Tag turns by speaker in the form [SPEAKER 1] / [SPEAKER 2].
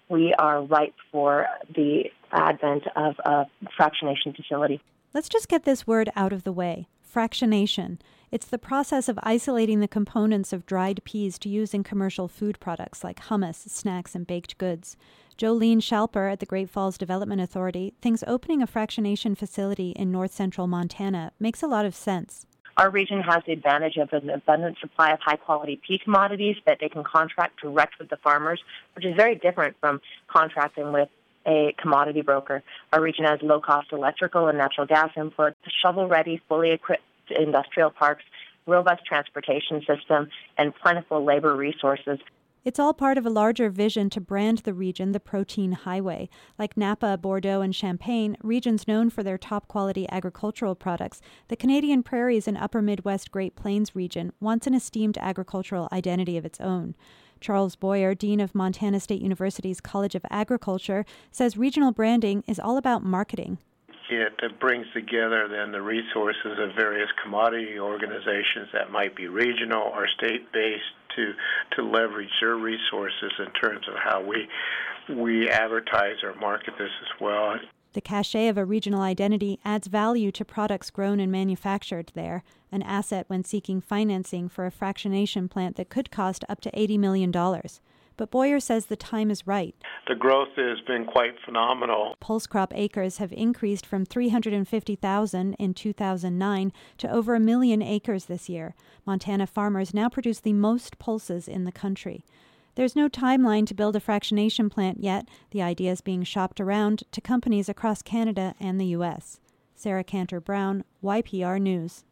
[SPEAKER 1] we are ripe for the advent of a fractionation facility.
[SPEAKER 2] Let's just get this word out of the way. Fractionation. It's the process of isolating the components of dried peas to use in commercial food products like hummus, snacks, and baked goods. Jolene Schalper at the Great Falls Development Authority thinks opening a fractionation facility in north-central Montana makes a lot of sense.
[SPEAKER 1] Our region has the advantage of an abundant supply of high-quality pea commodities that they can contract direct with the farmers, which is very different from contracting with a commodity broker. Our region has low-cost electrical and natural gas inputs, shovel-ready, fully equipped industrial parks, robust transportation system, and plentiful labor resources.
[SPEAKER 2] It's all part of a larger vision to brand the region the Protein Highway. Like Napa, Bordeaux, and Champaign, regions known for their top-quality agricultural products, the Canadian Prairies and Upper Midwest Great Plains region wants an esteemed agricultural identity of its own. Charles Boyer, Dean of Montana State University's College of Agriculture, says regional branding is all about marketing.
[SPEAKER 3] It brings together then the resources of various commodity organizations that might be regional or state-based to leverage their resources in terms of how we advertise or market this as well.
[SPEAKER 2] The cachet of a regional identity adds value to products grown and manufactured there, an asset when seeking financing for a fractionation plant that could cost up to $80 million. But Boyer says the time is right.
[SPEAKER 3] The growth has been quite phenomenal.
[SPEAKER 2] Pulse crop acres have increased from 350,000 in 2009 to over 1 million acres this year. Montana farmers now produce the most pulses in the country. There's no timeline to build a fractionation plant yet. The idea is being shopped around to companies across Canada and the U.S. Sarah Cantor Brown, YPR News.